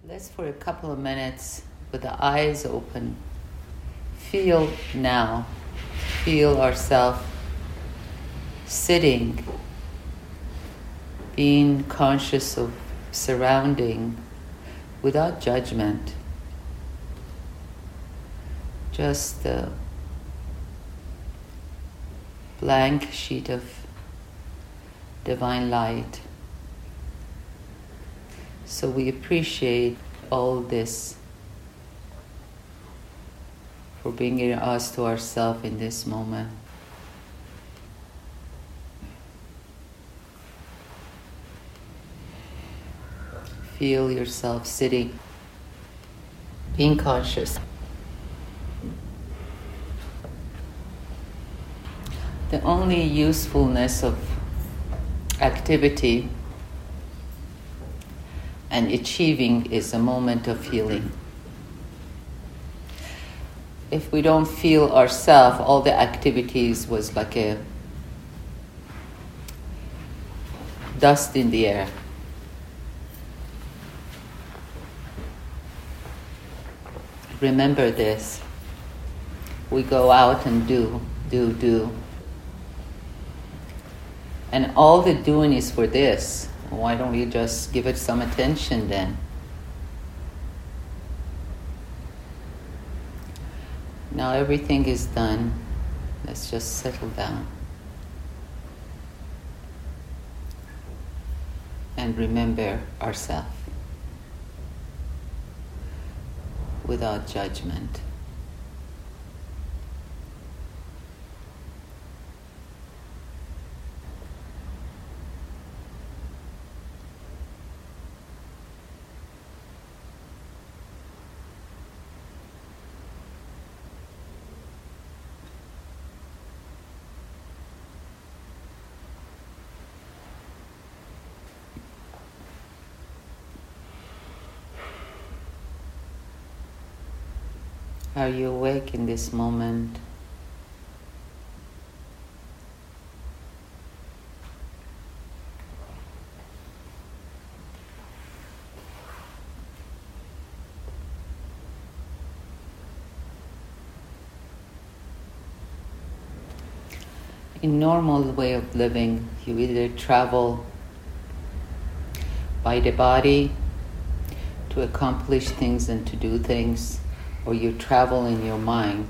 Let's, for a couple of minutes, with the eyes open, feel now, feel ourselves sitting, being conscious of surrounding without judgment. Just a blank sheet of divine light. So we appreciate all this for bringing us to ourselves in this moment. Feel yourself sitting, being conscious. The only usefulness of activity and achieving is a moment of feeling. If we don't feel ourselves, all the activities was like a dust in the air. Remember this. We go out and do. And all the doing is for this. Why don't we just give it some attention then? Now everything is done. Let's just settle down. And remember ourselves without judgment. Are you awake in this moment? In normal way of living, you either travel by the body to accomplish things and to do things, or you travel in your mind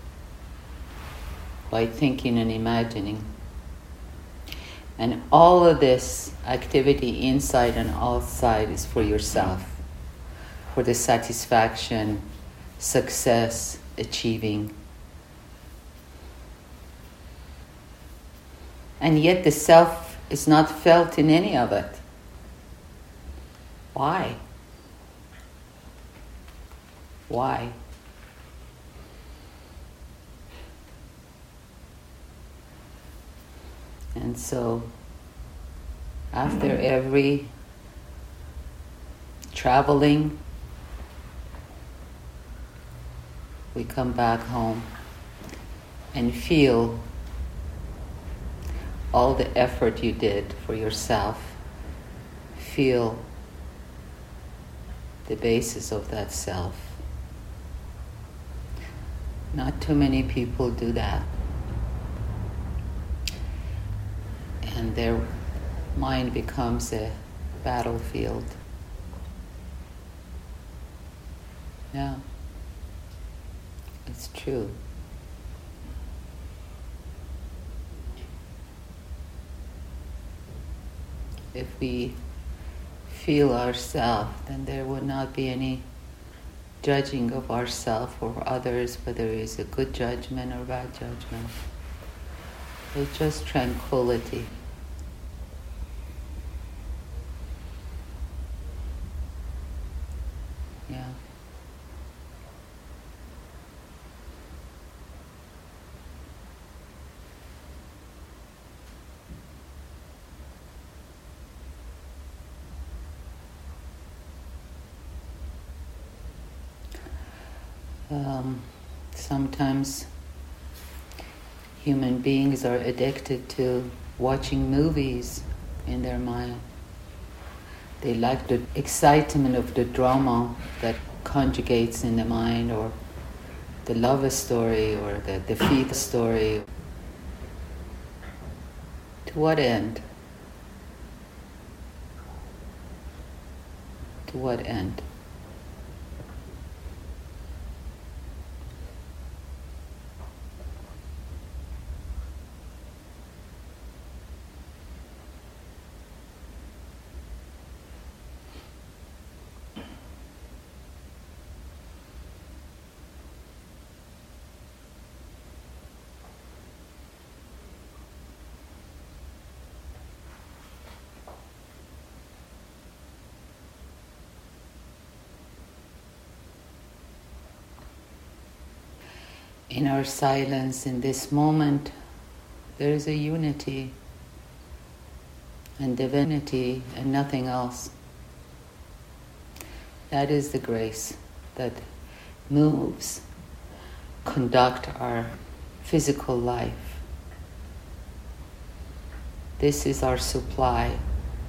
by thinking and imagining. And all of this activity inside and outside is for yourself, for the satisfaction, success, achieving. And yet the self is not felt in any of it. Why? Why? And so, after every traveling, we come back home and feel all the effort you did for yourself. Feel the basis of that self. Not too many people do that. And their mind becomes a battlefield. Yeah, it's true. If we feel ourselves, then there would not be any judging of ourselves or others, whether it's a good judgment or bad judgment. It's just tranquility. Yeah. Sometimes human beings are addicted to watching movies in their mind. They like the excitement of the drama that conjugates in the mind, or the love story, or the defeat story. To what end? To what end? In our silence, in this moment, there is a unity and divinity and nothing else. That is the grace that moves, conduct our physical life. This is our supply.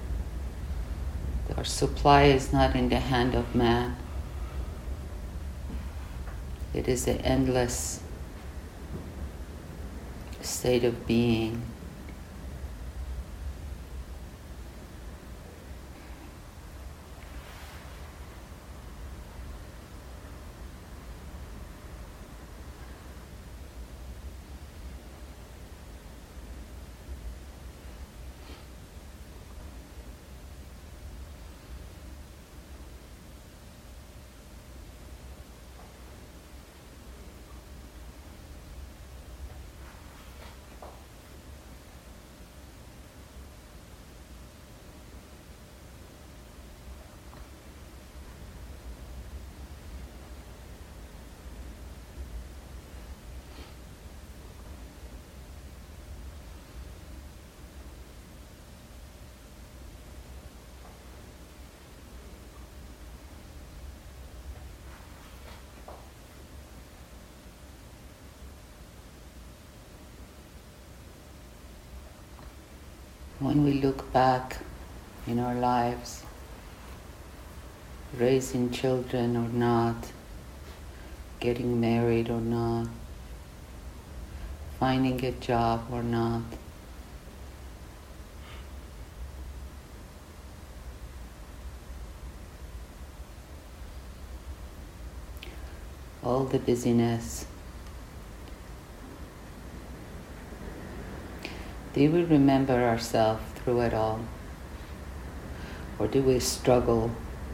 Our supply is not in the hand of man. It is the endless state of being. When we look back in our lives, raising children or not, getting married or not, finding a job or not, all the busyness, do we remember ourselves through it all? Or do we struggle?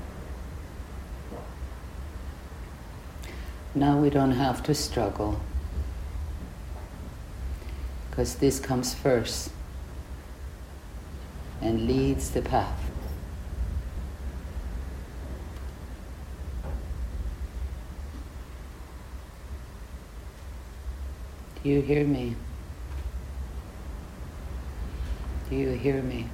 Now we don't have to struggle, because this comes first and leads the path. Do you hear me? Do you hear me?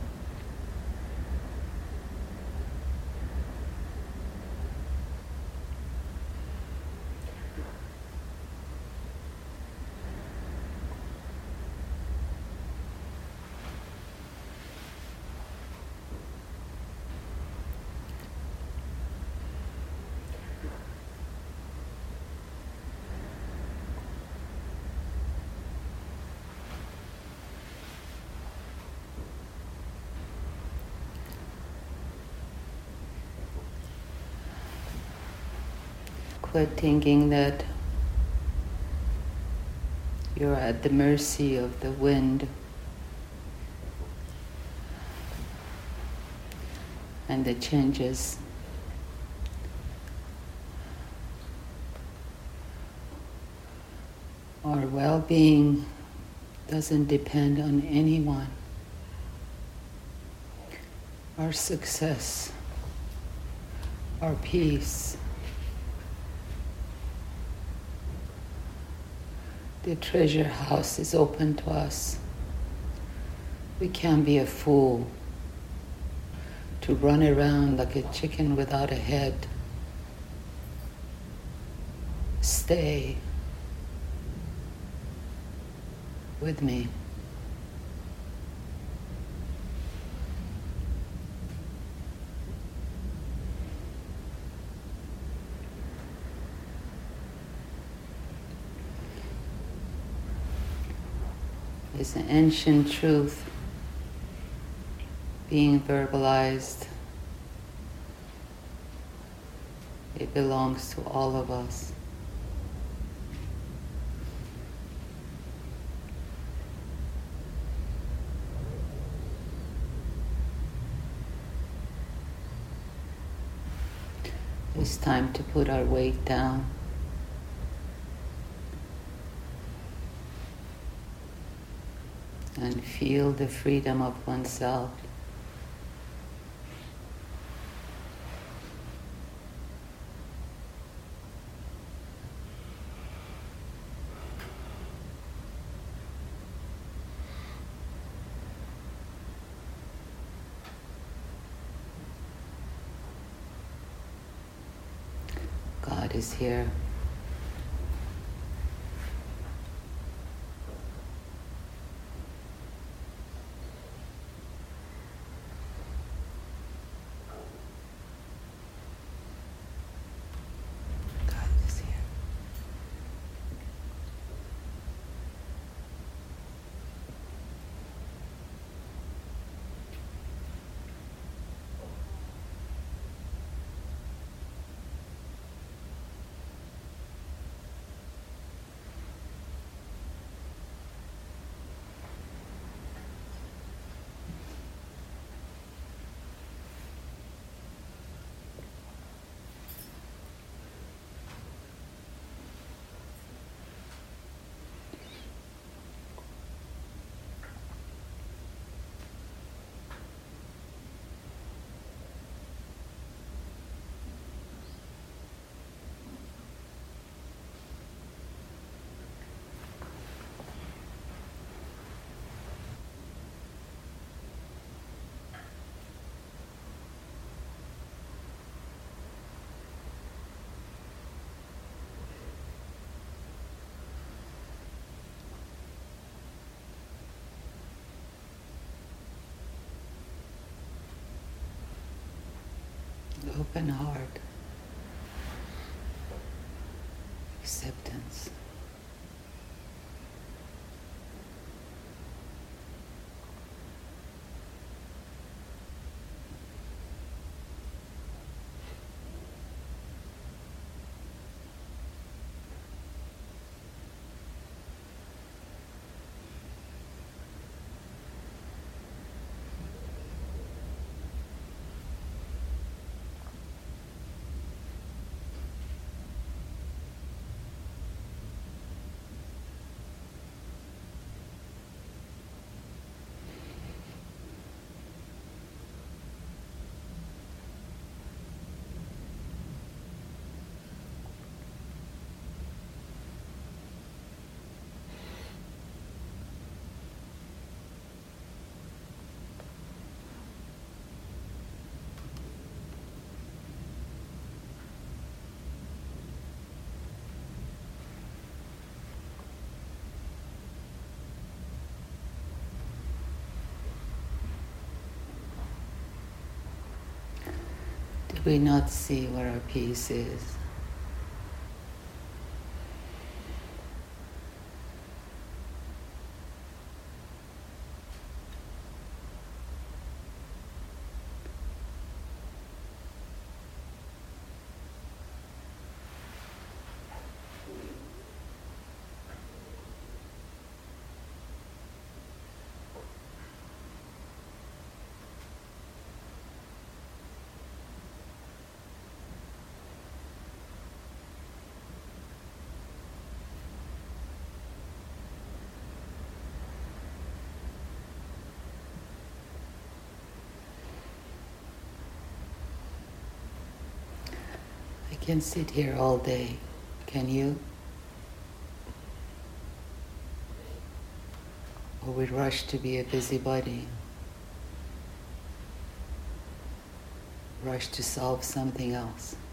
Quit thinking that you're at the mercy of the wind and the changes. Our well-being doesn't depend on anyone. Our success, our peace, the treasure house is open to us. We can't be a fool to run around like a chicken without a head. Stay with me. is an ancient truth being verbalized. It belongs to all of us. It's time to put our weight down. And feel the freedom of oneself. God is here. God is here. Open heart. Acceptance. Do we not see where our peace is? I can sit here all day. Can you? Or we rush to be a busybody, rush to solve something else.